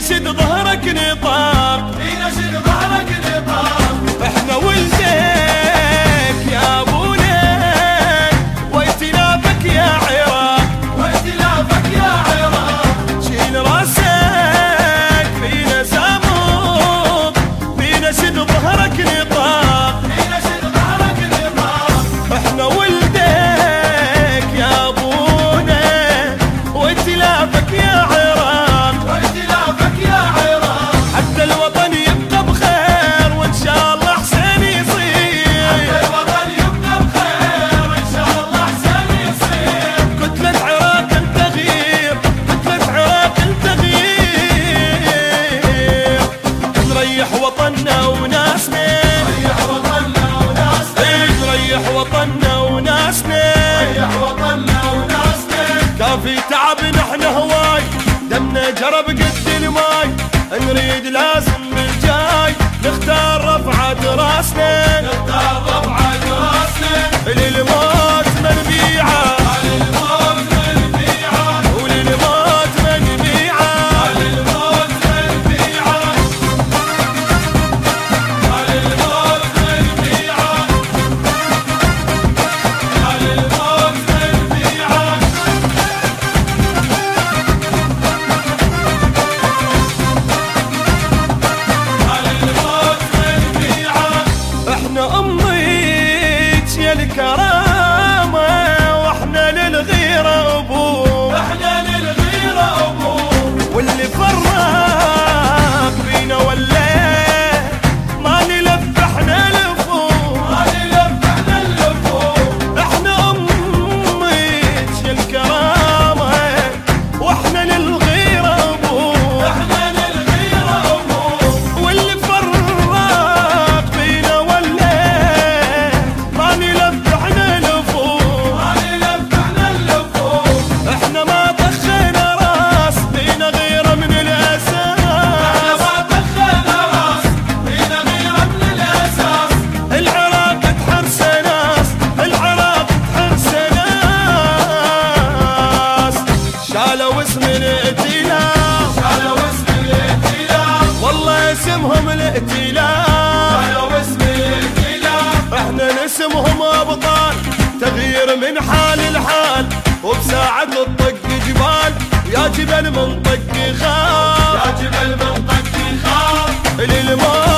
نشد ظهرك نطاق، نشد ظهرك نطاق. احنا ولدك يا ابونا وائتلافك يا عراق، وائتلافك يا عراق. شيل راسك فينا ساموط، فينا شد ظهرك نطاق، نشد ظهرك نطاق. احنا ولدك يا ابونا وائتلافك يا عراق، وائتلافك يا عراق. حتى الوطن يبقى بخير وان شاء الله حسين يصير، حتى الوطن يبقى بخير وان شاء الله حسين يصير. كتلة عراق التغيير، كتلة عراق التغيير، نريح وطننا وناسنا، ريح وطننا وناسنا. نريح وطننا وناسنا، ريح وطننا وناسنا. كافي تعب نحن هواي، دمنا جرب قد الماي، نريد لازم بالجاي نختار رفعة راسنا، نختار رفعة راسنا. للموت منبيعه، للموت منبيعه. وللموت منبيعه، للموت منبيعه. للموت منبيعه. للموت منبيعه. للموت منبيعه. احنا اميك يا الكرامه واحنا للغيره ابوه، احنا للغيرة ابوه. واللي فرق بينا ولا ما نلف احنا لفوق، ما نلف احنا اللفوف. احنا اميك يا الكرامه واحنا للغيره ابوه، احنا للغيرة ابوه. واللي فرق بينا ولا ما نلف احنا لفوق، ما نلف احنا اللفوف. احنا ما طخينا راس بينا غيره من احنا الاساس، ما دخلنا راس فينا غيرة من الاساس. العراق تحرس ناس، العراق تحرس ناس، شالوا اسم الائتلاف، شالوا اسم الائتلاف. والله اسمهم الائتلاف، شالوا اسم الائتلاف. احنا نسمهم ابطال، تغيير من حال لحال، وبساعة الطق جبال، يا جبل من طق خاف، يا جبل من طق خاف. للموت